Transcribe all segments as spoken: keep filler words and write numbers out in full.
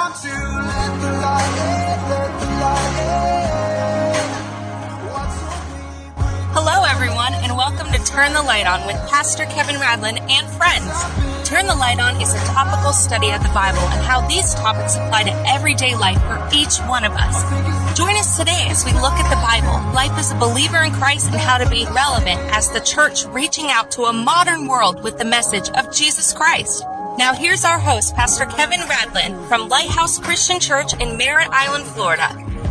want to let the light in, let the light in. What's so deep? Hello, everyone, and welcome to Turn the Light On with Pastor Kevin Radlin and friends. Turn the Light On is a topical study of the Bible and how these topics apply to everyday life for each one of us. Join us today as we look at the Bible, life as a believer in Christ, and how to be relevant as the church reaching out to a modern world with the message of Jesus Christ. Now here's our host, Pastor Kevin Radlin from Lighthouse Christian Church in Merritt Island, Florida.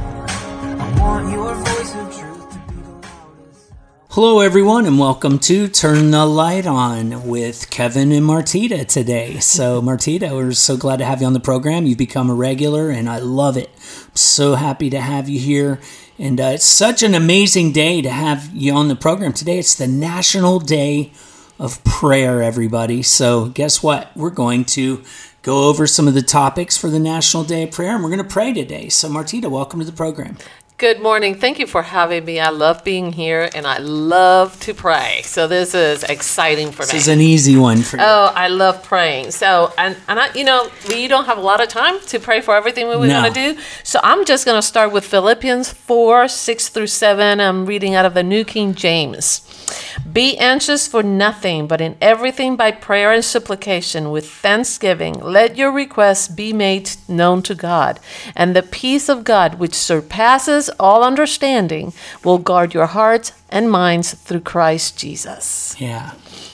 I want your voice of truth to be the loudest. Hello, everyone, and welcome to Turn the Light On with Kevin and Martita today. So, Martita, we're so glad to have you on the program. You've become a regular, and I love it. I'm so happy to have you here. And uh, it's such an amazing day to have you on the program today. It's the National Day of Prayer, everybody. So, guess what? We're going to go over some of the topics for the National Day of Prayer, and we're going to pray today. So, Martita, welcome to the program. Good morning. Thank you for having me. I love being here and I love to pray. So this is exciting for This me. is an easy one for you. Oh, I love praying. So, and, and I, you know, we don't have a lot of time to pray for everything we No. want to do. So I'm just going to start with Philippians four, six through seven. I'm reading out of the New King James. Be anxious for nothing, but in everything by prayer and supplication with thanksgiving, let your requests be made known to God. And the peace of God, which surpasses all understanding, will guard your hearts and minds through Christ Jesus. Yeah.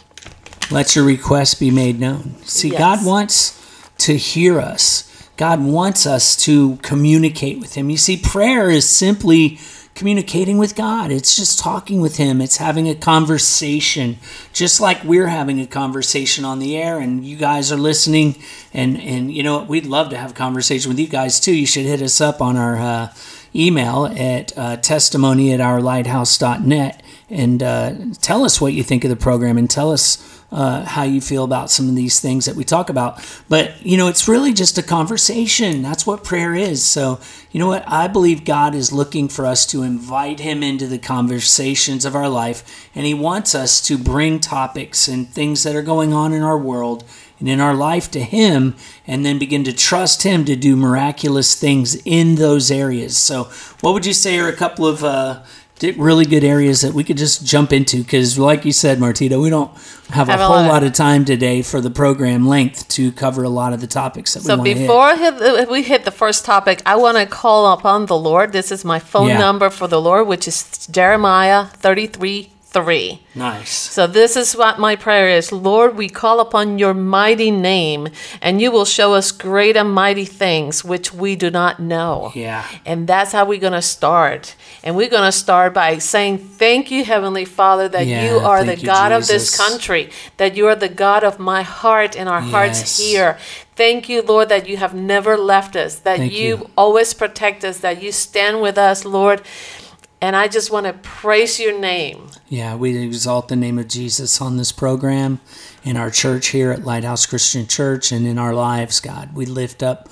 Let your requests be made known. See, Yes. God wants to hear us. God wants us to communicate with Him. You see, prayer is simply communicating with God. It's just talking with Him. It's having a conversation, just like we're having a conversation on the air and you guys are listening. And, and you know, we'd love to have a conversation with you guys too. You should hit us up on our uh, email at uh, testimony at our lighthouse dot net and uh, tell us what you think of the program and tell us uh, how you feel about some of these things that we talk about. But, you know, it's really just a conversation. That's what prayer is. So, you know what? I believe God is looking for us to invite Him into the conversations of our life, and He wants us to bring topics and things that are going on in our world and in our life to Him, and then begin to trust Him to do miraculous things in those areas. So what would you say are a couple of uh, really good areas that we could just jump into? Because like you said, Martita, we don't have, Have a a whole lot. lot of time today for the program length to cover a lot of the topics that we So want to hit. before hit, we hit the first topic, I want to call upon the Lord. This is my phone Yeah. number for the Lord, which is Jeremiah thirty-three three. Nice. So this is what my prayer is. Lord, we call upon your mighty name, and you will show us great and mighty things which we do not know. Yeah. And that's how we're going to start. And we're going to start by saying, thank you, Heavenly Father, that Yeah, you are the thank you, God of this Jesus. country, that you are the God of my heart and our Yes. hearts here. Thank you, Lord, that you have never left us, that Thank you, you. always protect us, that you stand with us, Lord. And I just want to praise your name. Yeah, we exalt the name of Jesus on this program, in our church here at Lighthouse Christian Church, and in our lives, God. We lift up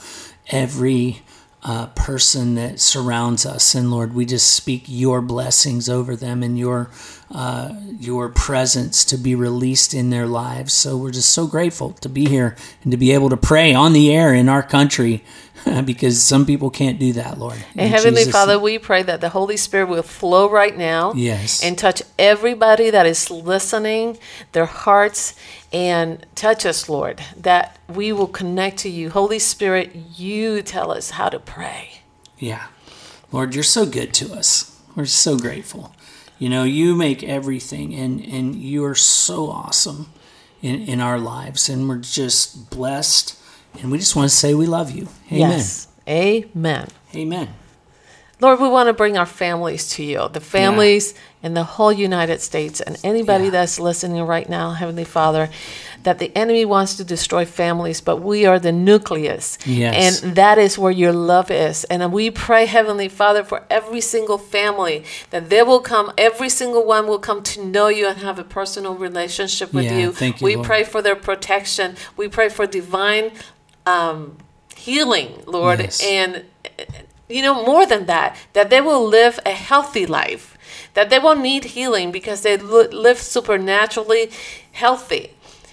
every uh, person that surrounds us, and Lord, we just speak your blessings over them and your uh, your presence to be released in their lives. So we're just so grateful to be here and to be able to pray on the air in our country, because some people can't do that, Lord. And In Heavenly Jesus' Father, we pray that the Holy Spirit will flow right now Yes. and touch everybody that is listening, their hearts, and touch us, Lord, that we will connect to you. Holy Spirit, you tell us how to pray. Yeah. Lord, you're so good to us. We're so grateful. You know, you make everything, and, and you are so awesome in, in our lives, and we're just blessed, and we just want to say we love you. Amen. Yes. Amen. Amen. Lord, we want to bring our families to you, the families in the whole United States, and anybody Yeah. that's listening right now, Heavenly Father, that the enemy wants to destroy families, but we are the nucleus. Yes. And that is where your love is. And we pray, Heavenly Father, for every single family, that they will come, every single one will come to know you and have a personal relationship with Yeah, you. thank you, We Lord. pray for their protection. We pray for divine um, healing, Lord, Yes. and you know, more than that, that they will live a healthy life, that they won't need healing because they li- live supernaturally healthy.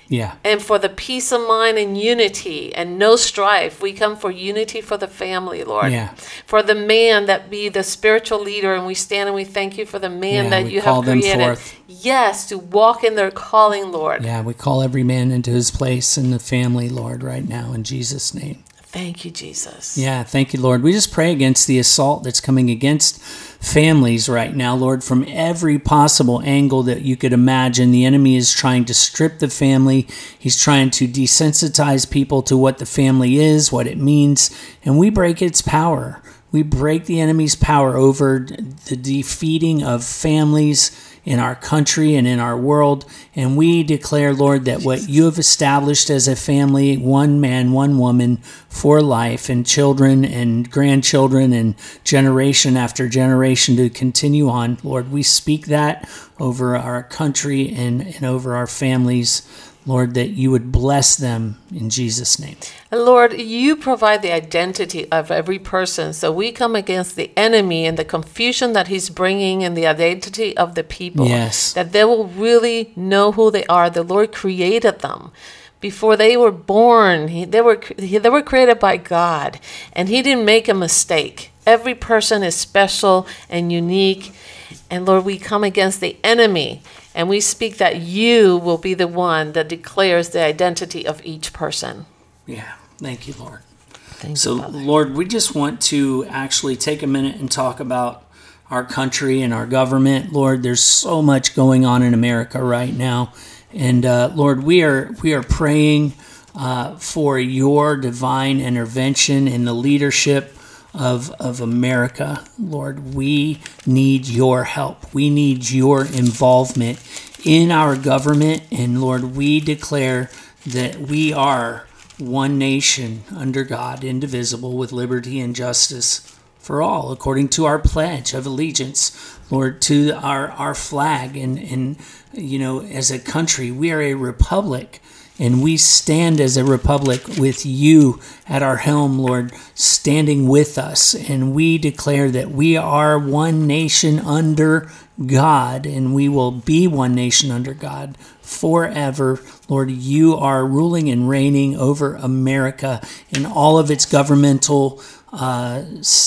Yeah. and for the peace of mind and unity and no strife. We come for unity for the family, Lord. Yeah. For the man that be the spiritual leader, and we stand and we thank you for the man Yeah, that we you call have them created. forth. Yes, to walk in their calling, Lord. Yeah, we call every man into his place in the family, Lord, right now in Jesus' name. Thank you, Jesus. Yeah, thank you, Lord. We just pray against the assault that's coming against families right now, Lord, from every possible angle that you could imagine. The enemy is trying to strip the family. He's trying to desensitize people to what the family is, what it means, and we break its power. We break the enemy's power over the defeating of families in our country and in our world. And we declare, Lord, that what you have established as a family, one man, one woman for life, and children and grandchildren and generation after generation to continue on, Lord, we speak that over our country and, and over our families, Lord, that you would bless them in Jesus' name. And Lord, you provide the identity of every person. So we come against the enemy and the confusion that he's bringing in the identity of the people. Yes. That they will really know who they are. The Lord created them. Before they were born, he, they were he, they were created by God, and he didn't make a mistake. Every person is special and unique. And Lord, we come against the enemy, and we speak that you will be the one that declares the identity of each person. Yeah, thank you, Lord. Thank So, you, Father. Lord, we just want to actually take a minute and talk about our country and our government. Lord, there's so much going on in America right now. And uh, Lord, we are we are praying uh, for your divine intervention in the leadership of of America. Lord, we need your help. We need your involvement in our government. And Lord, we declare that we are one nation under God, indivisible, with liberty and justice for all, according to our pledge of allegiance, Lord, to our, our flag. And, and, you know, as a country, we are a republic, and we stand as a republic with you at our helm, Lord, standing with us. And we declare that we are one nation under God, and we will be one nation under God forever. Lord, you are ruling and reigning over America in all of its governmental uh,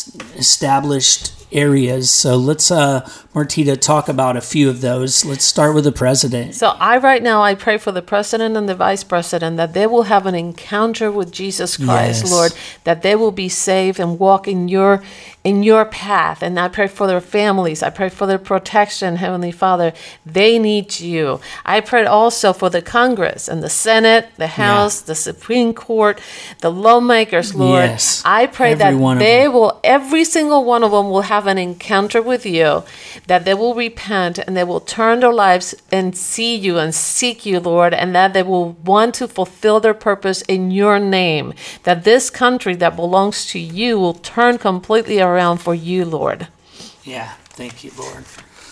established areas. So let's, uh, Martita, talk about a few of those. Let's start with the president. So I right now, I pray for the president and the vice president that they will have an encounter with Jesus Christ, Yes. Lord, that they will be saved and walk in your in your path. And I pray for their families. I pray for their protection, Heavenly Father. They need you. I pray also for the Congress and the Senate, the House, the Supreme Court, the lawmakers, Lord. Yes. I pray Every one that of they them. will, every single one of them will have an encounter with you, that they will repent and they will turn their lives and see you and seek you, Lord, and that they will want to fulfill their purpose in your name, that this country that belongs to you will turn completely around for you, Lord. Yeah, thank you, Lord.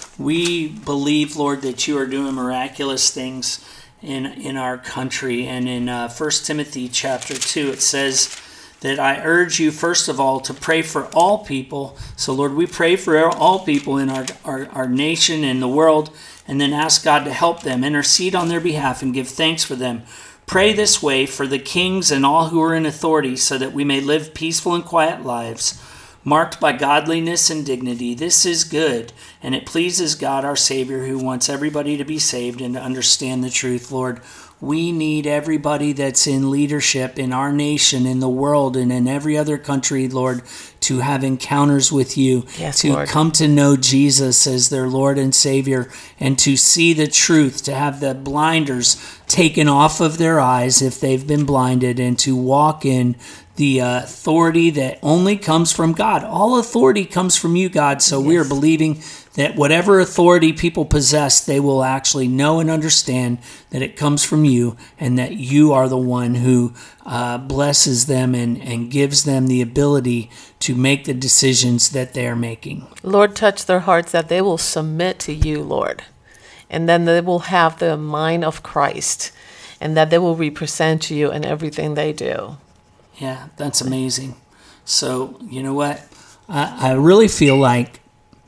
We believe, Lord, that you are doing miraculous things in in our country. And in uh, First Timothy chapter two, it says that I urge you, first of all, to pray for all people. So, Lord, we pray for all people in our, our, our nation and the world, and then ask God to help them, intercede on their behalf, and give thanks for them. Pray this way for the kings and all who are in authority, so that we may live peaceful and quiet lives, marked by godliness and dignity. This is good, and it pleases God our Savior, who wants everybody to be saved and to understand the truth. Lord, we need everybody that's in leadership in our nation, in the world, and in every other country, Lord, to have encounters with you, Yes, to Lord. come to know Jesus as their Lord and Savior, and to see the truth, to have the blinders taken off of their eyes if they've been blinded, and to walk in the uh, authority that only comes from God. All authority comes from you, God. So we are Yes. believing that whatever authority people possess, they will actually know and understand that it comes from you, and that you are the one who uh, blesses them and, and gives them the ability to make the decisions that they are making. Lord, touch their hearts that they will submit to you, Lord, and then they will have the mind of Christ, and that they will represent you in everything they do. Yeah, that's amazing. So, you know what? I, I really feel like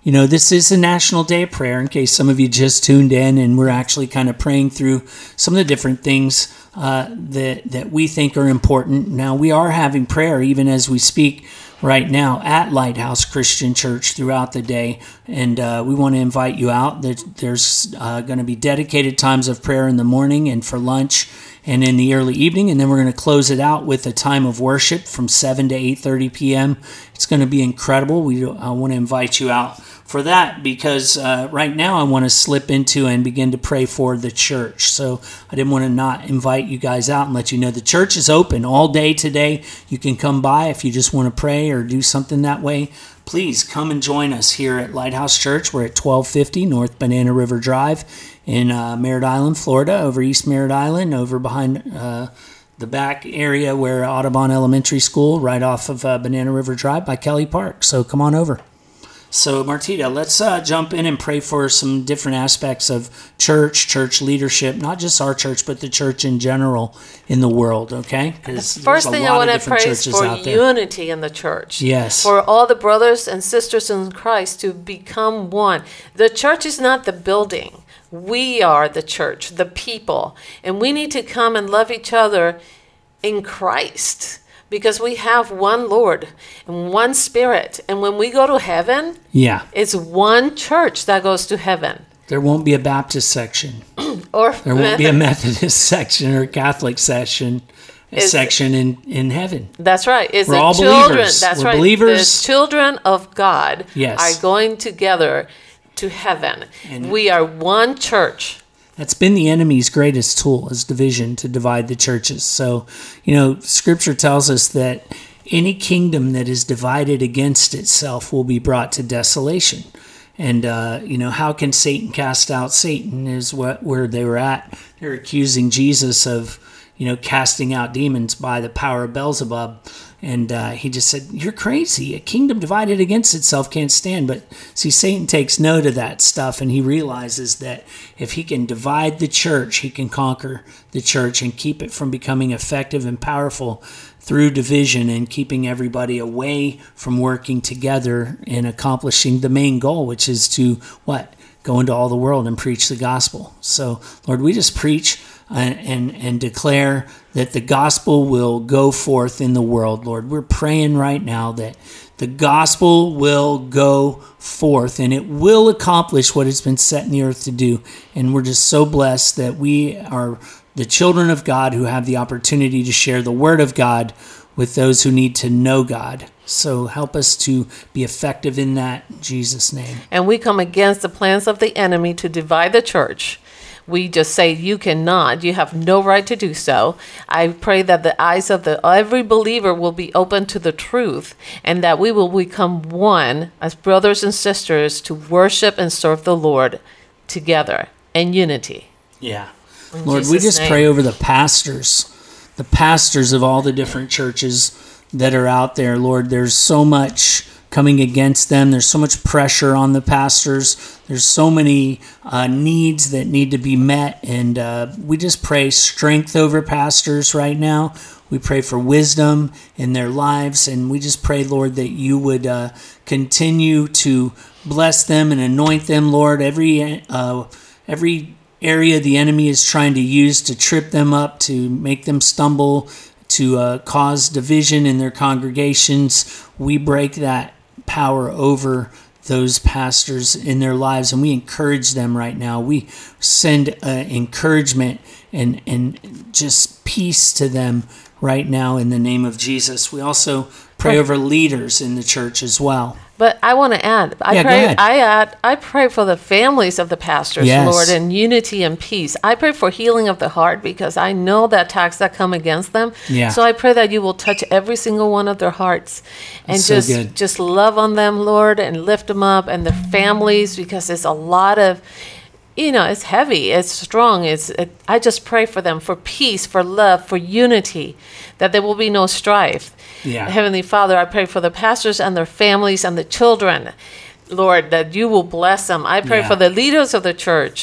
You know, this is a National Day of Prayer, in case some of you just tuned in, and we're actually kind of praying through some of the different things uh, that that we think are important. Now, we are having prayer even as we speak right now at Lighthouse Christian Church throughout the day, and uh, we want to invite you out. There's uh, going to be dedicated times of prayer in the morning and for lunch and in the early evening, and then we're going to close it out with a time of worship from seven to eight thirty p.m. It's going to be incredible. We I want to invite you out for that, because uh, right now I want to slip into and begin to pray for the church. So I didn't want to not invite you guys out and let you know the church is open all day today. You can come by if you just want to pray or do something that way. Please come and join us here at Lighthouse Church. We're at twelve fifty North Banana River Drive in uh, Merritt Island, Florida, over East Merritt Island, over behind uh, the back area where Audubon Elementary School, right off of uh, Banana River Drive by Kelly Park. So come on over. So, Martita, let's uh, jump in and pray for some different aspects of church, church leadership, not just our church, but the church in general in the world, okay? The first thing I want to pray is for unity in the church. Yes. For all the brothers and sisters in Christ to become one. The church is not the building. We are the church, the people. And we need to come and love each other in Christ. Because we have one Lord and one Spirit. And when we go to heaven, yeah, it's one church that goes to heaven. There won't be a Baptist section. Or there won't be a Methodist section or a Catholic section a section in, in heaven. That's right. It's We're the all children. believers. That's We're right. believers. The children of God yes. are going together to heaven. And we are one church. That's been the enemy's greatest tool, is division, to divide the churches. So, you know, Scripture tells us that any kingdom that is divided against itself will be brought to desolation. And, uh, you know, how can Satan cast out Satan is what where they were at. They're accusing Jesus of, you know, casting out demons by the power of Beelzebub. And uh, he just said, you're crazy. A kingdom divided against itself can't stand. But see, Satan takes note of that stuff, and he realizes that if he can divide the church, he can conquer the church and keep it from becoming effective and powerful through division and keeping everybody away from working together and accomplishing the main goal, which is to, what? Go into all the world and preach the gospel. So, Lord, we just preach and, and, and declare that the gospel will go forth in the world, Lord. We're praying right now that the gospel will go forth and it will accomplish what it's been set in the earth to do. And we're just so blessed that we are the children of God who have the opportunity to share the word of God with those who need to know God. So help us to be effective in that, in Jesus' name. And we come against the plans of the enemy to divide the church. We just say, you cannot, you have no right to do so. I pray that the eyes of the every believer will be open to the truth, and that we will become one as brothers and sisters to worship and serve the Lord together in unity. Yeah. In Lord, Jesus' we just name. pray over the pastors, the pastors of all the different churches that are out there. Lord, there's so much coming against them. There's so much pressure on the pastors. There's so many uh, needs that need to be met. And uh, we just pray strength over pastors right now. We pray for wisdom in their lives. And we just pray, Lord, that you would uh, continue to bless them and anoint them, Lord. Every uh, every area the enemy is trying to use to trip them up, to make them stumble, to uh, cause division in their congregations, we break that power over those pastors in their lives, and we encourage them right now. We send uh, encouragement and and just peace to them right now in the name of Jesus. We also pray over leaders in the church as well. But I want to add, I Yeah, go pray, ahead. I add, I pray for the families of the pastors, Yes. Lord, in unity and peace. I pray for healing of the heart because I know the attacks that come against them. Yeah. So I pray that you will touch every single one of their hearts and That's so just good. just love on them, Lord, and lift them up and their families, because it's a lot of, you know, it's heavy, it's strong. It's. It, I just pray for them, for peace, for love, for unity, that there will be no strife. Yeah. Heavenly Father, I pray for the pastors and their families and the children, Lord, that you will bless them. I pray Yeah. for the leaders of the church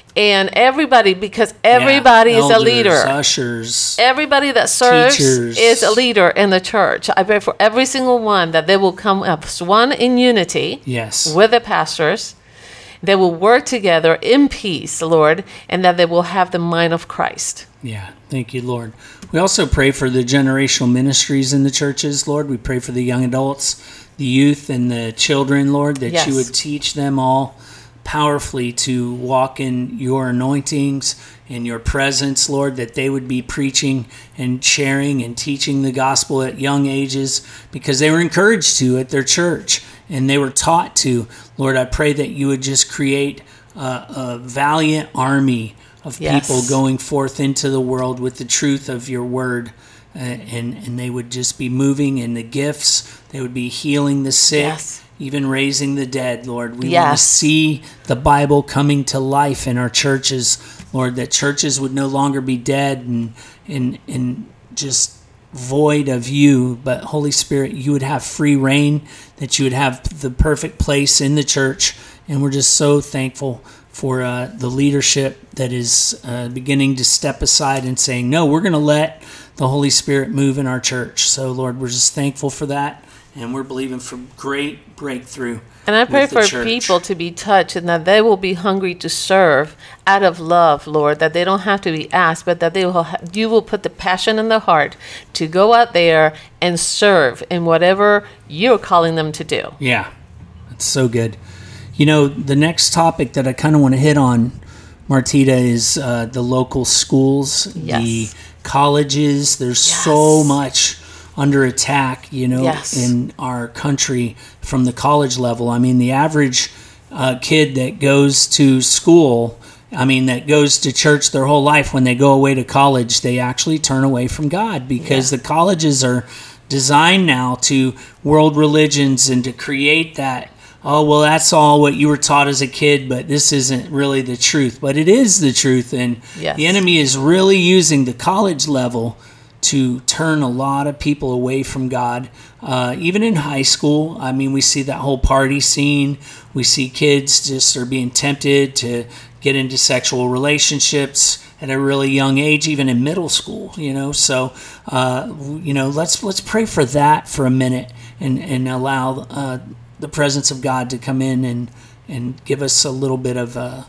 And everybody, because everybody Yeah, is a elders, leader. ushers. Everybody that serves Teachers. is a leader in the church. I pray for every single one that they will come up as one in unity Yes. with the pastors. They will work together in peace, Lord, and that they will have the mind of Christ. Yeah, thank you, Lord. We also pray for the generational ministries in the churches, Lord. We pray for the young adults, the youth, and the children, Lord, that Yes. you would teach them all powerfully to walk in your anointings and your presence, Lord, that they would be preaching and sharing and teaching the gospel at young ages because they were encouraged to at their church and they were taught to. Lord, I pray that you would just create a, a valiant army of Yes. people going forth into the world with the truth of your word. Uh, and, and they would just be moving in the gifts. They would be healing the sick, Yes. even raising the dead, Lord. We want to Yes. see the Bible coming to life in our churches, Lord, that churches would no longer be dead and, and, and just void of you, but Holy Spirit, you would have free reign, that you would have the perfect place in the church. And we're just so thankful for uh, the leadership that is uh, beginning to step aside and saying, no, we're going to let the Holy Spirit move in our church. So, Lord, we're just thankful for that, and we're believing for great breakthrough. And I pray with the for church. people to be touched and that they will be hungry to serve out of love, Lord, that they don't have to be asked, but that they will ha- you will put the passion in their heart to go out there and serve in whatever you're calling them to do. Yeah, that's so good. You know, the next topic that I kind of want to hit on, Martita, is uh, the local schools, Yes. the colleges. There's Yes. so much under attack, you know, Yes. in our country from the college level. I mean, the average uh, kid that goes to school, I mean, that goes to church their whole life, when they go away to college, they actually turn away from God because Yeah. the colleges are designed now to world religions and to create that, oh, well, that's all what you were taught as a kid, but this isn't really the truth. But it is the truth, and Yes. the enemy is really using the college level to turn a lot of people away from God. Uh, even in high school, I mean, we see that whole party scene. We see kids just are being tempted to get into sexual relationships at a really young age, even in middle school, you know. So, uh, you know, let's let's pray for that for a minute and, and allow uh, the presence of God to come in and, and give us a little bit of a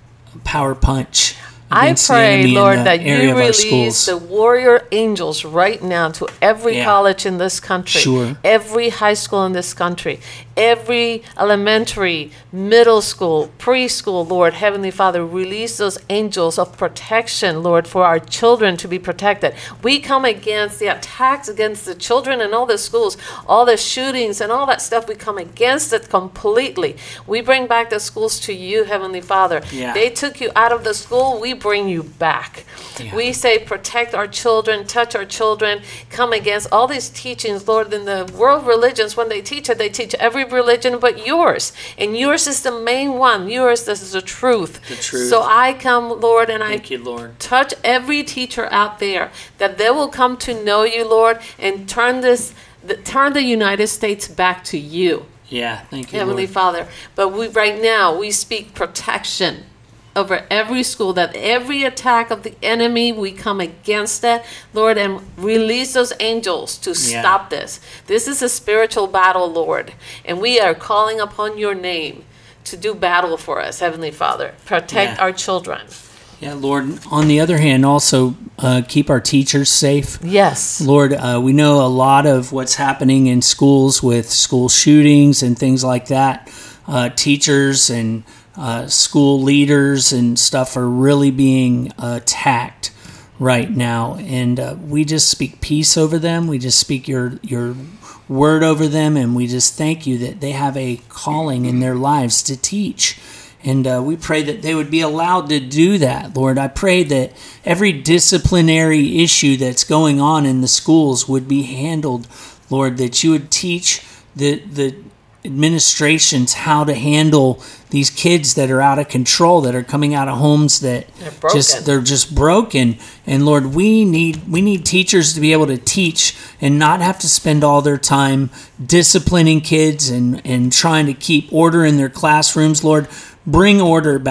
power punch. I against the pray, enemy in Lord, the that area you of our release schools. the warrior angels right now to every Yeah. college in this country, Sure. every high school in this country, every elementary, middle school, preschool, Lord, Heavenly Father, release those angels of protection, Lord, for our children to be protected. We come against the attacks against the children in all the schools, all the shootings and all that stuff. We come against it completely. We bring back the schools to you, Heavenly Father. Yeah. They took you out of the school, we bring you back. Yeah. We say protect our children, touch our children, come against all these teachings, Lord. In the world religions, when they teach it, they teach every religion but yours. And yours is the main one. Yours, this is the truth. The truth. So I come, Lord, and I Thank you, Lord. touch every teacher out there, that they will come to know you, Lord, and turn this, the, turn the United States back to you, Yeah, thank you, Heavenly Lord. Father. But we right now we speak protection over every school, that every attack of the enemy, we come against that, Lord, and release those angels to Yeah. stop this. This is a spiritual battle, Lord, and we are calling upon your name to do battle for us, Heavenly Father. Protect Yeah. our children. Yeah, Lord. On the other hand, also uh, keep our teachers safe. Yes. Lord, uh, we know a lot of what's happening in schools with school shootings and things like that. Uh, teachers and uh, school leaders and stuff are really being attacked right now. And uh, we just speak peace over them. We just speak your your word over them. And we just thank you that they have a calling in their lives to teach. And uh, we pray that they would be allowed to do that, Lord. I pray that every disciplinary issue that's going on in the schools would be handled, Lord, that you would teach the the administrations how to handle these kids that are out of control, that are coming out of homes that They're broken. just they're just broken. And Lord, we need we need teachers to be able to teach and not have to spend all their time disciplining kids and and trying to keep order in their classrooms. Lord, bring order back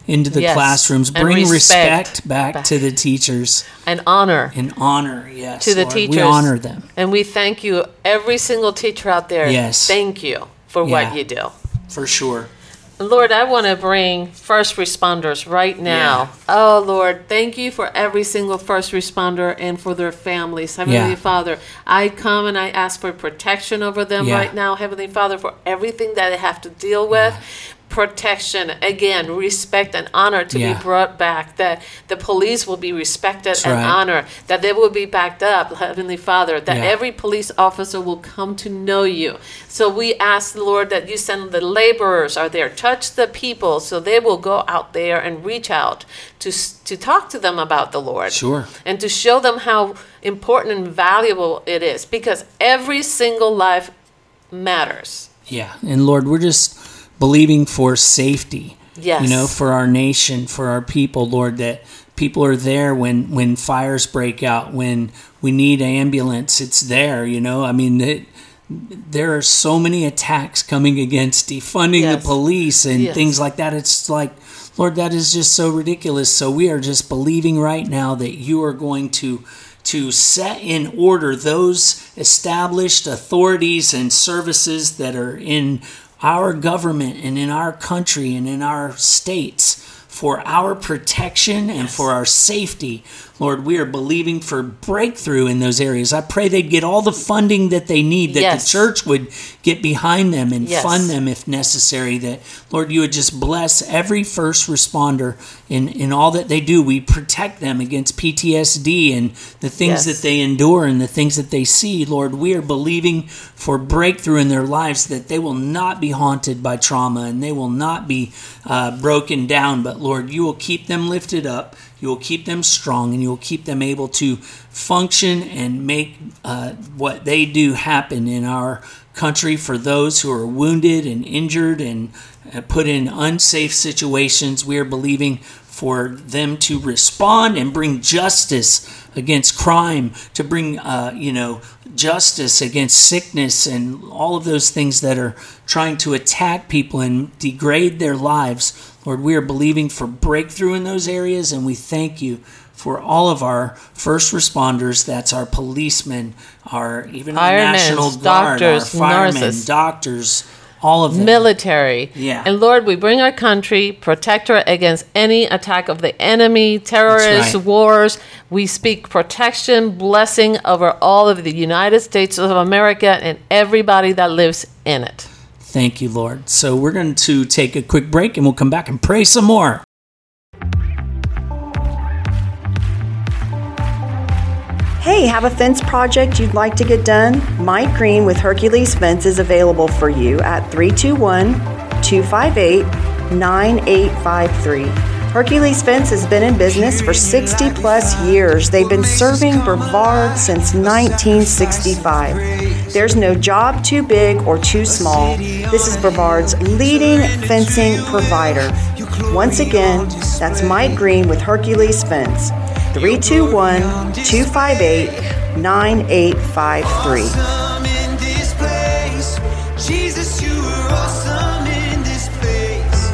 into the Yes. classrooms. And Bring respect respect, back, back. to the teachers And honor and honor, yes, to the Lord. teachers. We honor them. And we thank you, every single teacher out there. Yes. Thank you for Yeah. what you do. For sure. Lord, I want to bring first responders right now. Yeah. Oh, Lord, thank you for every single first responder and for their families. Heavenly Yeah. Father, I come and I ask for protection over them Yeah. right now, Heavenly Father, for everything that they have to deal with. Protection, again, respect and honor to Yeah. be brought back, that the police will be respected That's and right. honored, that they will be backed up, Heavenly Father, that Yeah. every police officer will come to know you. So we ask, Lord, that you send the laborers are there, touch the people so they will go out there and reach out to, s- to talk to them about the Lord. Sure. And to show them how important and valuable it is, because every single life matters. Yeah. And Lord, we're just believing for safety. Yes. You know, for our nation, for our people, Lord, that people are there when, when fires break out, when we need an ambulance, it's there, you know. I mean, it, there are so many attacks coming against defunding Yes. the police and Yes. things like that. It's like, Lord, that is just so ridiculous. So we are just believing right now that you are going to to set in order those established authorities and services that are in our government and in our country and in our states for our protection and for our safety. Lord, we are believing for breakthrough in those areas. I pray they'd get all the funding that they need, that Yes. the church would get behind them and Yes. fund them if necessary, that, Lord, you would just bless every first responder in, in all that they do. We protect them against P T S D and the things Yes. that they endure and the things that they see. Lord, we are believing for breakthrough in their lives, that they will not be haunted by trauma and they will not be uh, broken down. But Lord, you will keep them lifted up. You will keep them strong, and you will keep them able to function and make uh, what they do happen in our country for those who are wounded and injured and uh, put in unsafe situations. We are believing for them to respond and bring justice against crime, to bring, uh, you know, justice against sickness and all of those things that are trying to attack people and degrade their lives. Lord, we are believing for breakthrough in those areas, and we thank you for all of our first responders. That's our policemen, our even our Firemen, National Guard, doctors, our firemen, nurses. doctors, all of them. Military. Yeah. And Lord, we bring our country, protect her against any attack of the enemy, terrorists, That's right. wars. We speak protection, blessing over all of the United States of America and everybody that lives in it. Thank you, Lord. So we're going to take a quick break, and we'll come back and pray some more. Hey, have a fence project you'd like to get done? Mike Green with Hercules Fence is available for you at three two one, two five eight, nine eight five three. Hercules Fence has been in business for sixty plus years. They've been serving Brevard since nineteen sixty-five. There's no job too big or too small. This is Brevard's leading fencing provider. Once again, that's Mike Green with Hercules Fence. three two one, two five eight, nine eight five three. Awesome in this place. Jesus, you are awesome in this place.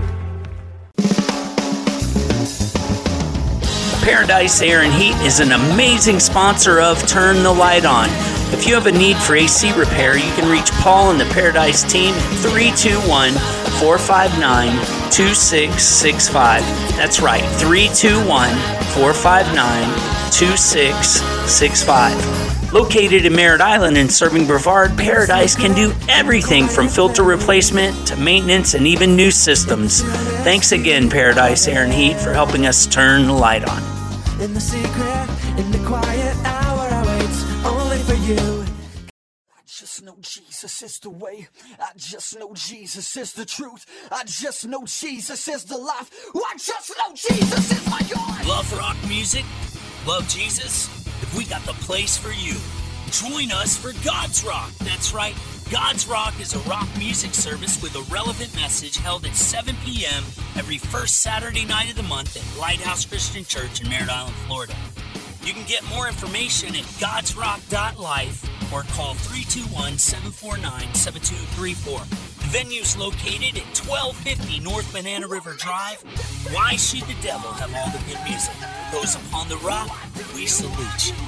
Paradise Air and Heat is an amazing sponsor of Turn the Light On. If you have a need for A C repair, you can reach Paul and the Paradise team at three two one, four five nine, two six six five. That's right, three two one, four five nine, two six six five. Located in Merritt Island and serving Brevard, Paradise can do everything from filter replacement to maintenance and even new systems. Thanks again, Paradise Air and Heat, for helping us turn the light on. In the secret, in the quiet hour, I wait only for you. I just know Jesus is the way. I just know Jesus is the truth. I just know Jesus is the life. I just know Jesus is my God. Love rock music? Love Jesus? If we got the place for you. Join us for God's Rock. That's right. God's Rock is a rock music service with a relevant message held at seven p.m. every first Saturday night of the month at Lighthouse Christian Church in Merritt Island, Florida. You can get more information at gods rock dot life or call three two one, seven four nine, seven two three four. venue's located at twelve fifty North Banana River Drive. Why should the devil have all the good music? Those upon the rock, we salute you.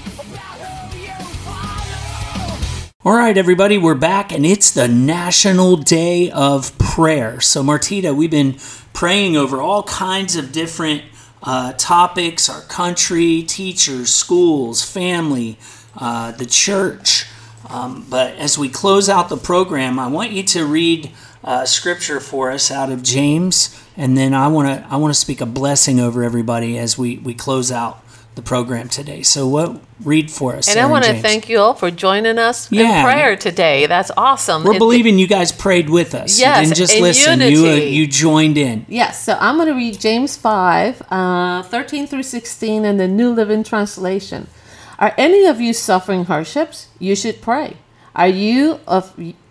All right, everybody, we're back, and it's the National Day of Prayer. So, Martita, we've been praying over all kinds of different uh, topics, our country, teachers, schools, family, uh, the church. Um, but as we close out the program, I want you to read uh, scripture for us out of James, and then I want to I want to speak a blessing over everybody as we, we close out the program today. So what read for us? And Sarah I want to James. thank you all for joining us Yeah. in prayer today. That's awesome. We're It- believing you guys prayed with us. Yes, You didn't just in listen. You, uh, unity. you joined in. Yes, so I'm going to read James five, uh, thirteen through sixteen in the New Living Translation. Are any of you suffering hardships? You should pray. Are you of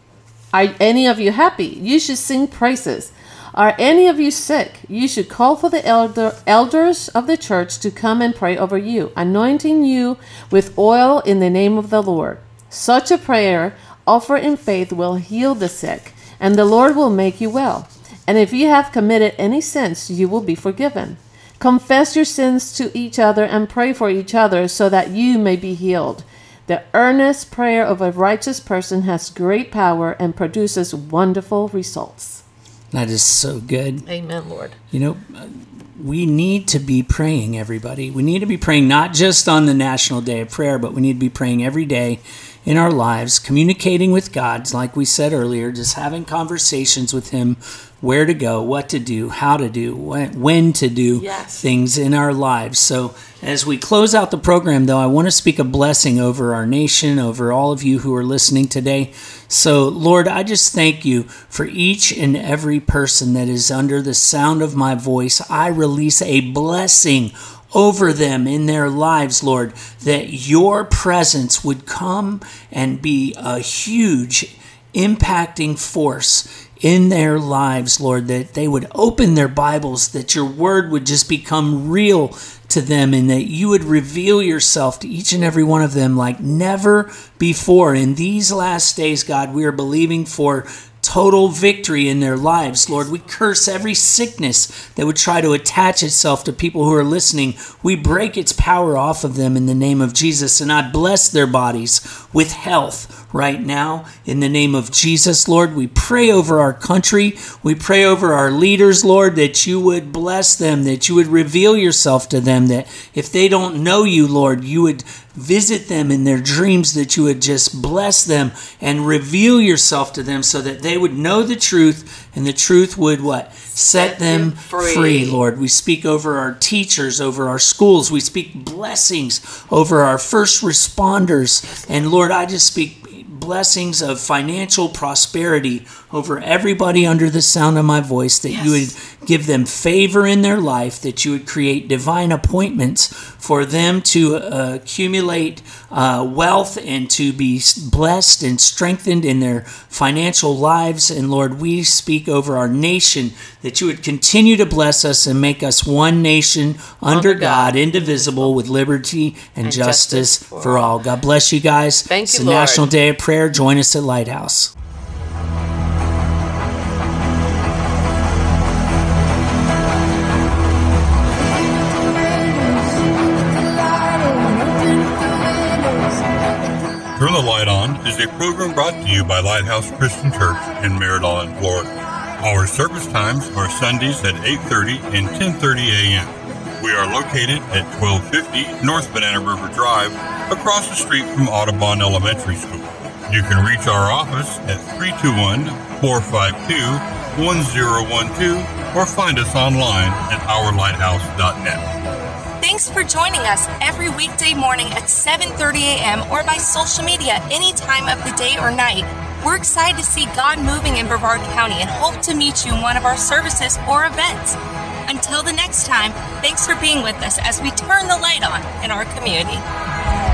are any of you happy? You should sing praises. Are any of you sick? You should call for the elder, elders of the church to come and pray over you, anointing you with oil in the name of the Lord. Such a prayer offered in faith will heal the sick, and the Lord will make you well. And if you have committed any sins, you will be forgiven. Confess your sins to each other and pray for each other so that you may be healed. The earnest prayer of a righteous person has great power and produces wonderful results. That is so good. Amen, Lord. You know, we need to be praying, everybody. We need to be praying not just on the National Day of Prayer, but we need to be praying every day in our lives, communicating with God, like we said earlier, just having conversations with Him, where to go, what to do, how to do, when, when to do Yes. things in our lives. So as we close out the program, though, I want to speak a blessing over our nation, over all of you who are listening today. So, Lord, I just thank you for each and every person that is under the sound of my voice. I release a blessing over them in their lives, Lord, that your presence would come and be a huge impacting force in their lives, Lord, that they would open their Bibles, that your word would just become real to them, and that you would reveal yourself to each and every one of them like never before. In these last days, God, we are believing for total victory in their lives. Lord, we curse every sickness that would try to attach itself to people who are listening. We break its power off of them in the name of Jesus, and I bless their bodies with health right now in the name of Jesus. Lord, we pray over our country. We pray over our leaders, Lord, that you would bless them, that you would reveal yourself to them, that if they don't know you, Lord, you would visit them in their dreams, that you would just bless them and reveal yourself to them so that they would know the truth, and the truth would what? Set them free. free, Lord. We speak over our teachers, over our schools. We speak blessings over our first responders. And Lord, I just speak blessings of financial prosperity over everybody under the sound of my voice, that yes. you would give them favor in their life, that you would create divine appointments for them to uh, accumulate uh, wealth and to be blessed and strengthened in their financial lives. And Lord, we speak over our nation, that you would continue to bless us and make us one nation under, under God, God, indivisible, with liberty and, and justice, justice for, for all. God bless you guys. Thank it's you, the Lord. National Day of Prayer. Join us at Lighthouse. Turn the Light On is a program brought to you by Lighthouse Christian Church in Merritt, Florida. Our service times are Sundays at eight thirty and ten thirty a.m. We are located at twelve fifty North Banana River Drive, across the street from Audubon Elementary School. You can reach our office at three two one, four five two, one zero one two or find us online at our lighthouse dot net. Thanks for joining us every weekday morning at seven thirty a.m. or by social media any time of the day or night. We're excited to see God moving in Brevard County and hope to meet you in one of our services or events. Until the next time, thanks for being with us as we turn the light on in our community.